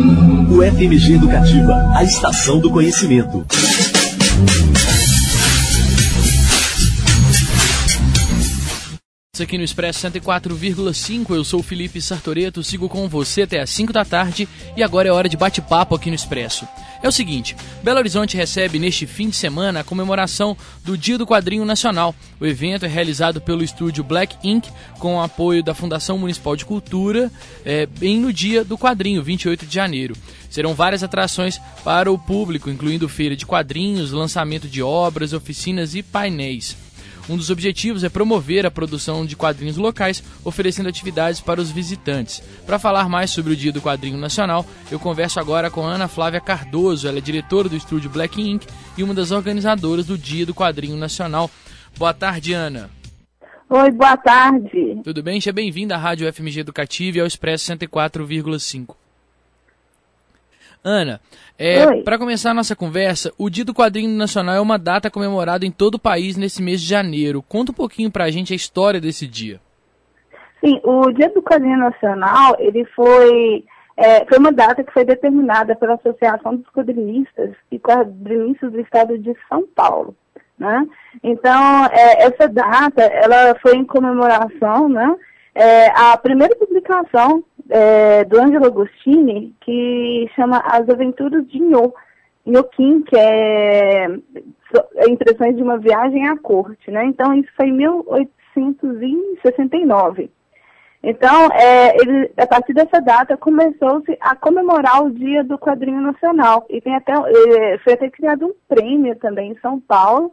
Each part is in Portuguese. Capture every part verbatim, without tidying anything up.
O F M G Educativa, a estação do conhecimento. Aqui no Expresso cento e quatro vírgula cinco, eu sou o Felipe Sartoreto, sigo com você até às cinco da tarde e agora é hora de bate-papo aqui no Expresso. É o seguinte, Belo Horizonte recebe neste fim de semana a comemoração do Dia do Quadrinho Nacional. O evento é realizado pelo estúdio Black Ink com o apoio da Fundação Municipal de Cultura, é, bem no Dia do Quadrinho, vinte e oito de janeiro. Serão várias atrações para o público, incluindo feira de quadrinhos, lançamento de obras, oficinas e painéis. Um dos objetivos é promover a produção de quadrinhos locais, oferecendo atividades para os visitantes. Para falar mais sobre o Dia do Quadrinho Nacional, eu converso agora com Ana Flávia Cardoso. Ela é diretora do estúdio Black Ink e uma das organizadoras do Dia do Quadrinho Nacional. Boa tarde, Ana. Oi, boa tarde. Tudo bem? Seja bem-vinda à Rádio F M G Educativa e ao Expresso cento e quatro vírgula cinco. Ana, é, para começar a nossa conversa, o Dia do Quadrinho Nacional é uma data comemorada em todo o país nesse mês de janeiro. Conta um pouquinho para a gente a história desse dia. Sim, o Dia do Quadrinho Nacional, ele foi, é, foi uma data que foi determinada pela Associação dos Quadrinistas e Quadrinistas do Estado de São Paulo, né? Então, é, essa data, ela foi em comemoração, né? É, a primeira publicação É, do Angelo Agostini, que chama As Aventuras de Nho, Nhoquim, que é, é Impressões de uma Viagem à Corte, né? Então, isso foi em mil oitocentos e sessenta e nove. Então, é, ele, a partir dessa data, começou-se a comemorar o Dia do Quadrinho Nacional. E tem até, é, foi até criado um prêmio também em São Paulo,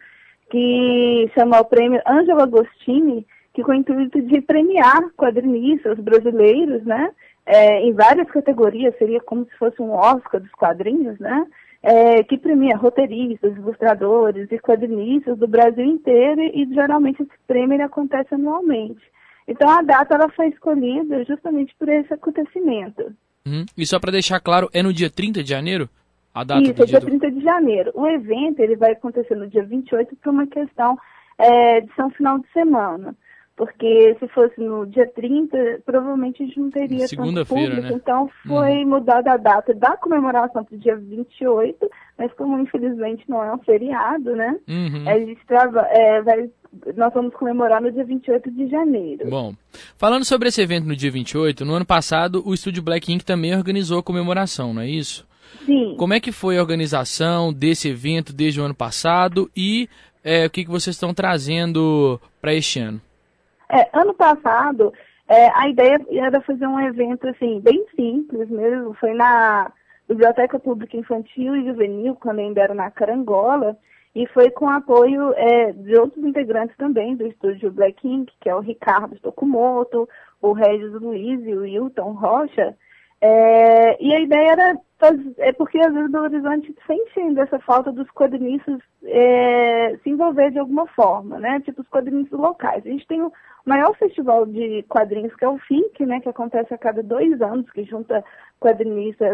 que chama o Prêmio Angelo Agostini, que com o intuito de premiar quadrinistas brasileiros, né, é, em várias categorias, seria como se fosse um Oscar dos quadrinhos, né, é, que premia roteiristas, ilustradores e quadrinistas do Brasil inteiro, e geralmente esse prêmio ele acontece anualmente. Então a data ela foi escolhida justamente por esse acontecimento. Uhum. E só para deixar claro, é no dia trinta de janeiro? A data Isso, do é dia do... trinta de janeiro. O evento ele vai acontecer no dia vinte e oito por uma questão é, de ser um final de semana. Porque se fosse no dia trinta, provavelmente a gente não teria tanto público. Né? Então foi uhum. mudada a data da comemoração para o dia vinte e oito, mas como infelizmente não é um feriado, né? Uhum. A gente trava, é, vai, nós vamos comemorar no dia vinte e oito de janeiro. Bom, falando sobre esse evento no dia vinte e oito, no ano passado o Estúdio Black Ink também organizou a comemoração, não é isso? Sim. Como é que foi a organização desse evento desde o ano passado e é, o que, que vocês estão trazendo para este ano? É, ano passado, é, a ideia era fazer um evento, assim, bem simples mesmo. Foi na Biblioteca Pública Infantil e Juvenil, quando ainda era na Carangola, e foi com apoio é, de outros integrantes também do estúdio Black Ink, que é o Ricardo Tokumoto, o Regis Luiz e o Hilton Rocha. É, e a ideia era fazer, é porque às vezes Belo Horizonte sente ainda essa falta dos quadrinistas é, se envolver de alguma forma, né? Tipo os quadrinistas locais. A gente tem o maior festival de quadrinhos, que é o F I C, né? Que acontece a cada dois anos, que junta quadrinistas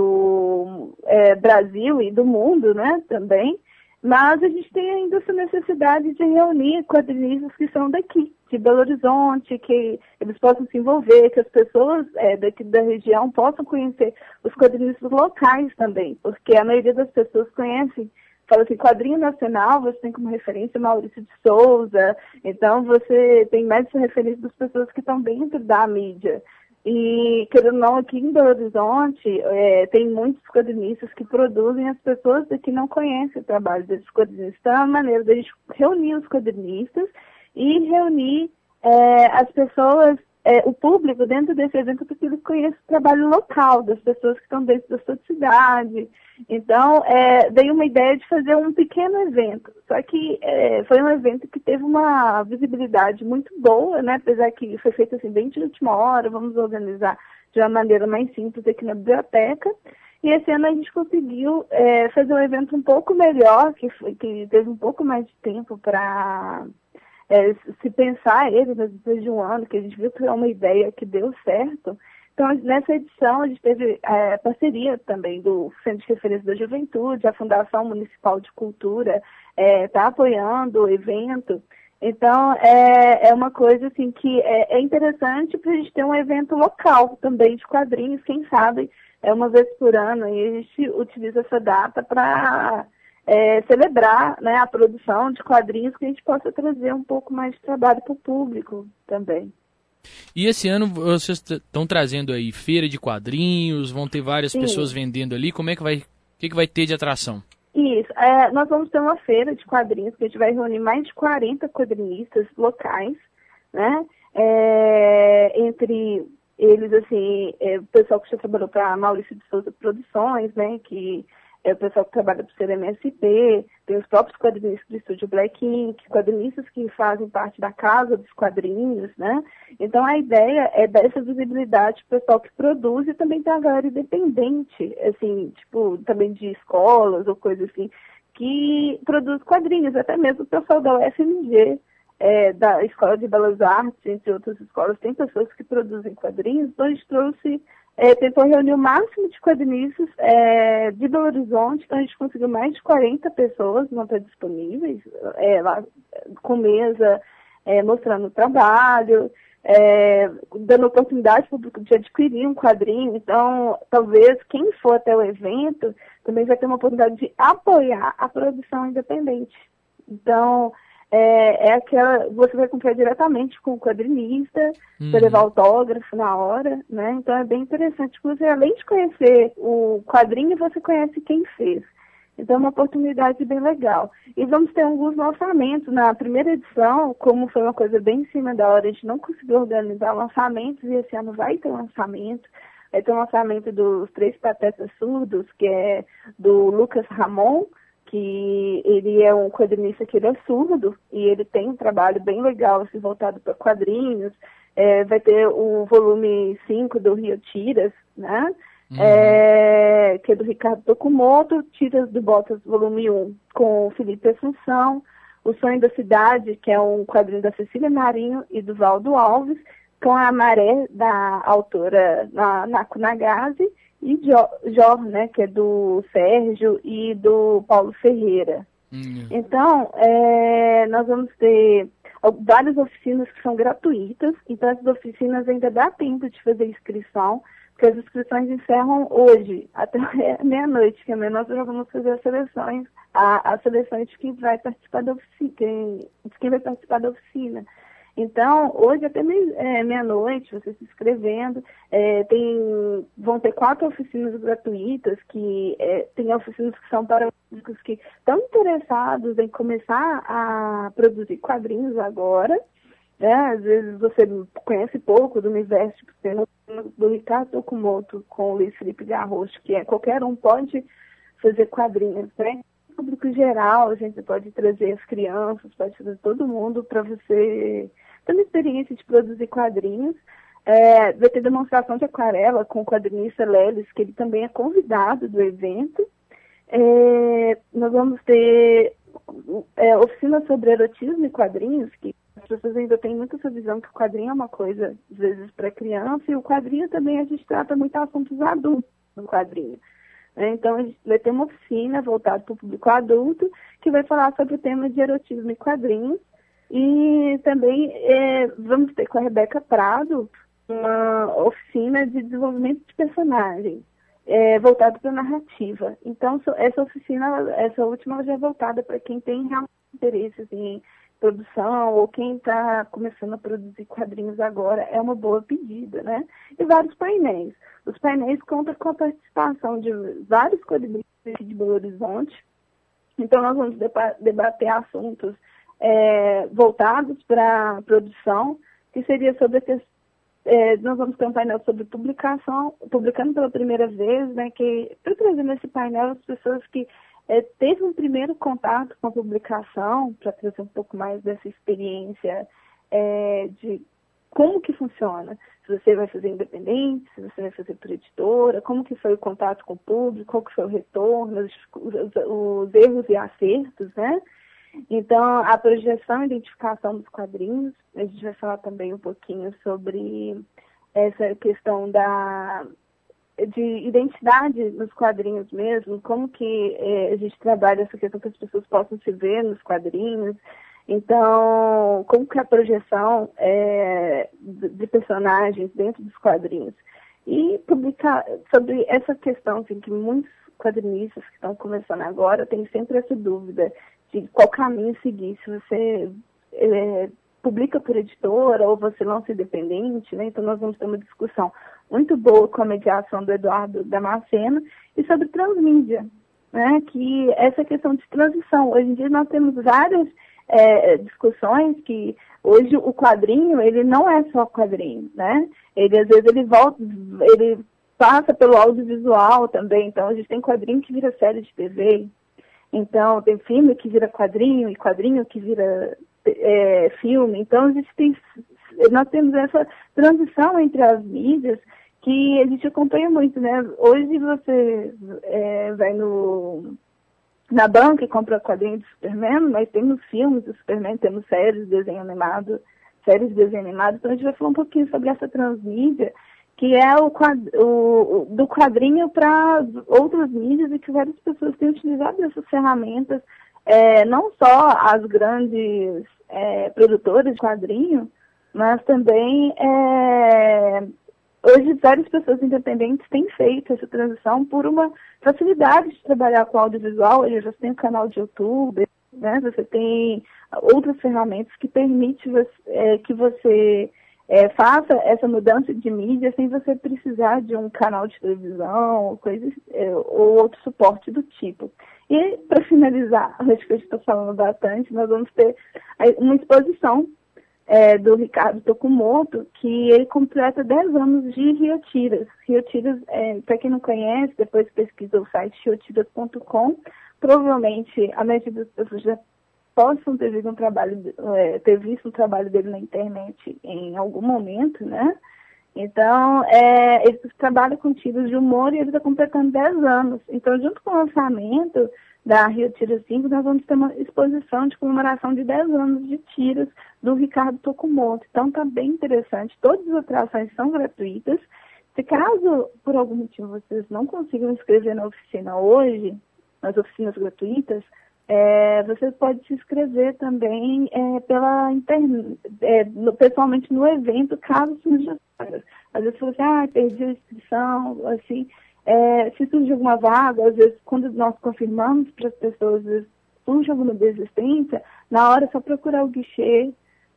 do é, Brasil e do mundo, né? Também. Mas a gente tem ainda essa necessidade de reunir quadrinistas que são daqui, de Belo Horizonte, que eles possam se envolver, que as pessoas é, daqui da região possam conhecer os quadrinistas locais também, porque a maioria das pessoas conhecem, fala assim, quadrinho nacional, você tem como referência Maurício de Souza, então você tem mais essa referência das pessoas que estão dentro da mídia. E, querendo ou não, aqui em Belo Horizonte, é, tem muitos quadrinistas que produzem, as pessoas daqui não conhecem o trabalho desses quadrinistas. Então, é uma maneira da gente reunir os quadrinistas e reunir é, as pessoas, é, o público dentro desse evento, porque eles conhecem o trabalho local das pessoas que estão dentro da sua cidade. Então, é, dei uma ideia de fazer um pequeno evento, só que é, foi um evento que teve uma visibilidade muito boa, né? Apesar que foi feito assim bem de última hora, vamos organizar de uma maneira mais simples aqui na biblioteca. E esse ano a gente conseguiu é, fazer um evento um pouco melhor, que, foi, que teve um pouco mais de tempo para é, se pensar ele, né, depois de um ano, que a gente viu que é uma ideia que deu certo. Então, nessa edição, a gente teve é, parceria também do Centro de Referência da Juventude, a Fundação Municipal de Cultura está é, apoiando o evento. Então, é, é uma coisa assim, que é, é interessante para a gente ter um evento local também de quadrinhos, quem sabe é uma vez por ano, e a gente utiliza essa data para é, celebrar, né, a produção de quadrinhos, que a gente possa trazer um pouco mais de trabalho para o público também. E esse ano vocês estão trazendo aí feira de quadrinhos, vão ter várias Sim. pessoas vendendo ali, como é que vai, o que, que vai ter de atração? Isso, é, nós vamos ter uma feira de quadrinhos, que a gente vai reunir mais de quarenta quadrinistas locais, né, é, entre eles, assim, é, o pessoal que já trabalhou para Maurício de Souza Produções, né, que é o pessoal que trabalha para o C M S P, tem os próprios quadrinistas do estúdio Black Ink, quadrinistas que fazem parte da casa dos quadrinhos, né? Então a ideia é dar essa visibilidade para o pessoal que produz e também tem a galera independente, assim, tipo, também de escolas ou coisa assim, que produz quadrinhos, até mesmo o pessoal da U F M G, é, da Escola de Belas Artes, entre outras escolas, tem pessoas que produzem quadrinhos, então a gente trouxe É, tentou reunir o máximo de quadrinistas é, de Belo Horizonte, então a gente conseguiu mais de quarenta pessoas não estar disponíveis, é, lá, com mesa, é, mostrando o trabalho, é, dando oportunidade para o público de adquirir um quadrinho. Então, talvez quem for até o evento também vai ter uma oportunidade de apoiar a produção independente. Então, É, é aquela, você vai comprar diretamente com o quadrinista, uhum. Você levar autógrafo na hora, né? Então é bem interessante, porque você, além de conhecer o quadrinho, você conhece quem fez. Então é uma oportunidade bem legal. E vamos ter alguns lançamentos. Na primeira edição, como foi uma coisa bem em cima da hora, a gente não conseguiu organizar lançamentos, e esse ano vai ter lançamento. Vai ter um lançamento dos Três Patetas Surdos, que é do Lucas Ramon, que ele é um quadrinista que ele é surdo, e ele tem um trabalho bem legal, assim, voltado para quadrinhos. É, vai ter o volume cinco do Rio Tiras, né? Uhum. É, que é do Ricardo Tokumoto, Tiras do Botas, volume um, com o Felipe Assunção, O Sonho da Cidade, que é um quadrinho da Cecília Marinho e do Valdo Alves, com a Maré, da autora Naku Nagase, e Jor, né, que é do Sérgio e do Paulo Ferreira. Uhum. Então, é, nós vamos ter várias oficinas que são gratuitas, então essas oficinas ainda dá tempo de fazer inscrição, porque as inscrições encerram hoje, até meia-noite, que é nós já vamos fazer as seleções, a, a seleção de quem vai participar da oficina, quem, de quem vai participar da oficina. Então, hoje até é, meia-noite, você se inscrevendo, é, tem, vão ter quatro oficinas gratuitas, que é, tem oficinas que são para públicos que estão interessados em começar a produzir quadrinhos agora, né? Às vezes você conhece pouco do universo, tipo, tem do Ricardo Tokumoto com o Luiz Felipe Garrocho, que é qualquer um pode fazer quadrinhos, né? Público geral, a gente pode trazer as crianças, pode trazer todo mundo para você ter uma experiência de produzir quadrinhos. É, vai ter demonstração de aquarela com o quadrinista Lelis, que ele também é convidado do evento. É, nós vamos ter é, oficina sobre erotismo e quadrinhos, que as pessoas ainda têm muito essa visão que o quadrinho é uma coisa, às vezes, para criança, e o quadrinho também a gente trata muito assuntos adultos no quadrinho. Então, a gente vai ter uma oficina voltada para o público adulto, que vai falar sobre o tema de erotismo e quadrinhos. E também é, vamos ter com a Rebeca Prado uma oficina de desenvolvimento de personagem, é, voltada para a narrativa. Então, essa oficina, essa última já é voltada para quem tem realmente interesse em produção, ou quem está começando a produzir quadrinhos agora, é uma boa pedida, né? E vários painéis. Os painéis contam com a participação de vários quadrinistas de Belo Horizonte. Então, nós vamos debater assuntos é, voltados para a produção, que seria sobre a questão. É, nós vamos ter um painel sobre publicação, publicando pela primeira vez, né? Que eu trazer nesse painel as pessoas que É, teve um primeiro contato com a publicação, para trazer um pouco mais dessa experiência é, de como que funciona. Se você vai fazer independente, se você vai fazer por editora, como que foi o contato com o público, qual que foi o retorno, os, os, os erros e acertos, né? Então, a projeção e identificação dos quadrinhos, a gente vai falar também um pouquinho sobre essa questão da... de identidade nos quadrinhos mesmo, como que é, a gente trabalha essa questão que as pessoas possam se ver nos quadrinhos. Então, como que é a projeção é, de personagens dentro dos quadrinhos. e publicar sobre essa questão, assim, que muitos quadrinistas que estão começando agora têm sempre essa dúvida de qual caminho seguir, se você é, publica por editora ou você lança independente, né? Então nós vamos ter uma discussão muito boa com a mediação do Eduardo Damasceno e sobre transmídia, né? Que essa questão de transição. Hoje em dia nós temos várias é, discussões que hoje o quadrinho, ele não é só quadrinho, né? Ele às vezes ele volta, ele passa pelo audiovisual também, então a gente tem quadrinho que vira série de T V, então tem filme que vira quadrinho e quadrinho que vira é, filme, então a gente tem, nós temos essa transição entre as mídias que a gente acompanha muito, né? Hoje você é, vai no, na banca e compra quadrinhos do Superman, mas temos filmes do Superman, temos séries de desenho animado, séries de desenho animado, então a gente vai falar um pouquinho sobre essa transmídia, que é o, quad, o do quadrinho para outras mídias e que várias pessoas têm utilizado essas ferramentas, é, não só as grandes é, produtoras de quadrinho, mas também é, hoje várias pessoas independentes têm feito essa transição por uma facilidade de trabalhar com audiovisual. Hoje você tem um canal de YouTube, né? Você tem outras ferramentas que permitem você, é, que você É, faça essa mudança de mídia sem você precisar de um canal de televisão, coisas, é, ou outro suporte do tipo. E, para finalizar, acho que a gente está falando bastante, nós vamos ter uma exposição é, do Ricardo Tokumoto, que ele completa dez anos de Riotiras. Riotiras, é, para quem não conhece, depois pesquisa o site riotiras ponto com, provavelmente a maioria das pessoas já possam ter visto um trabalho, é, ter visto um trabalho dele na internet em algum momento, né? Então, é, ele trabalha com tiras de humor e ele está completando dez anos. Então, junto com o lançamento da Rio Tiras cinco, nós vamos ter uma exposição de comemoração de dez anos de tiras do Ricardo Tokumoto. Então, está bem interessante. Todas as atrações são gratuitas. Se caso, por algum motivo, vocês não consigam inscrever na oficina hoje, nas oficinas gratuitas, É, você pode se inscrever também é, pela internet, é, no, pessoalmente no evento, caso surja. Às vezes você fala assim, ah, perdi a inscrição, assim, é, se surge alguma vaga, às vezes quando nós confirmamos para as pessoas, às vezes surge alguma desistência, na hora é só procurar o guichê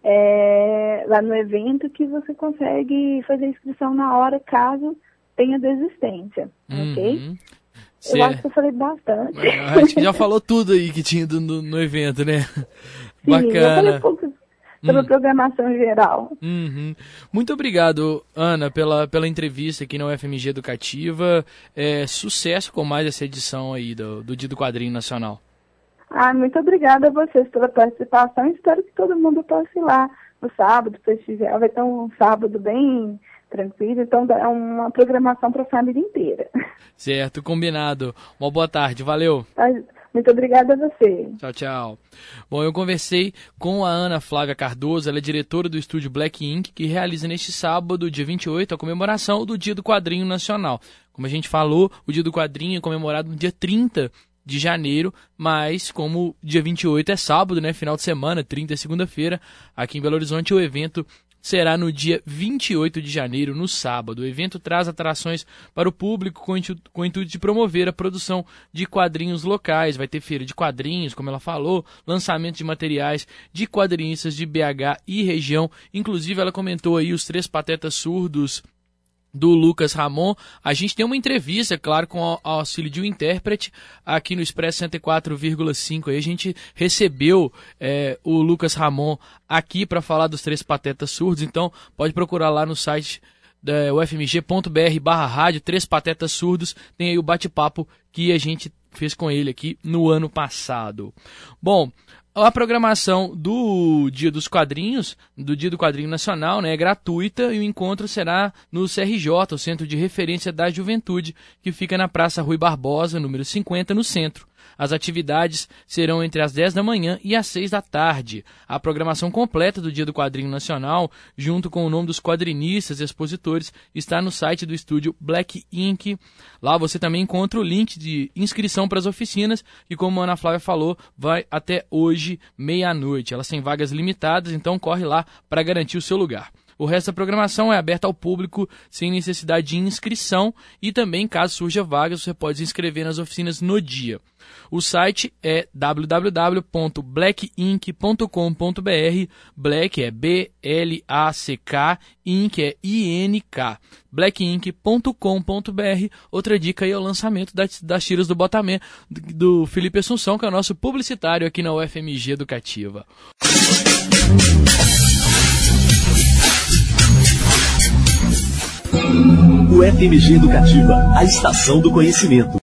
é, lá no evento que você consegue fazer a inscrição na hora, caso tenha desistência, uhum. Ok? Eu Cê... acho que eu falei bastante. Acho que já falou tudo aí que tinha no, no evento, né? Sim, bacana. Eu falei pouco sobre hum. programação geral. Uhum. Muito obrigado, Ana, pela, pela entrevista aqui na U F M G Educativa. É, sucesso com mais essa edição aí do, do Dia do Quadrinho Nacional. Ah, muito obrigada a vocês pela participação. Espero que todo mundo possa ir lá no sábado prestigiar. Vai ter um sábado bem tranquilo, então é uma programação para a família inteira. Certo, combinado. Uma boa tarde, valeu. Muito obrigada a você. Tchau, tchau. Bom, eu conversei com a Ana Flávia Cardoso, ela é diretora do estúdio Black Ink, que realiza neste sábado, dia vinte e oito, a comemoração do Dia do Quadrinho Nacional. Como a gente falou, o Dia do Quadrinho é comemorado no dia trinta de janeiro, mas como dia vinte e oito é sábado, né, final de semana, trinta é segunda-feira, aqui em Belo Horizonte o evento será no dia vinte e oito de janeiro, no sábado. O evento traz atrações para o público com o intuito, com o intuito de promover a produção de quadrinhos locais. Vai ter feira de quadrinhos, como ela falou, lançamento de materiais de quadrinistas de B H e região. Inclusive, ela comentou aí os Três Patetas Surdos do Lucas Ramon. A gente tem uma entrevista, claro, com o auxílio de um intérprete aqui no Expresso cento e quatro vírgula cinco. Aí a gente recebeu é, o Lucas Ramon aqui para falar dos Três Patetas Surdos, então pode procurar lá no site da u f m g ponto b r barra rádio Três Patetas Surdos, tem aí o bate-papo que a gente fez com ele aqui no ano passado. Bom, a programação do Dia dos Quadrinhos, do Dia do Quadrinho Nacional, né, é gratuita e o encontro será no C R J, o Centro de Referência da Juventude, que fica na Praça Rui Barbosa, número cinquenta, no centro. As atividades serão entre as dez da manhã e as seis da tarde. A programação completa do Dia do Quadrinho Nacional, junto com o nome dos quadrinistas e expositores, está no site do estúdio Black Ink. Lá você também encontra o link de inscrição para as oficinas e, como a Ana Flávia falou, vai até hoje, meia-noite. Elas têm vagas limitadas, então corre lá para garantir o seu lugar. O resto da programação é aberta ao público sem necessidade de inscrição e também, caso surja vagas, você pode se inscrever nas oficinas no dia. O site é w w w ponto black ink ponto com ponto b r. Black é B L A C K, Ink é I N K. black ink ponto com ponto b r. Outra dica aí é o lançamento das, das tiras do Botamé, do Felipe Assunção, que é o nosso publicitário aqui na U F M G Educativa. U F M G Educativa, a estação do conhecimento.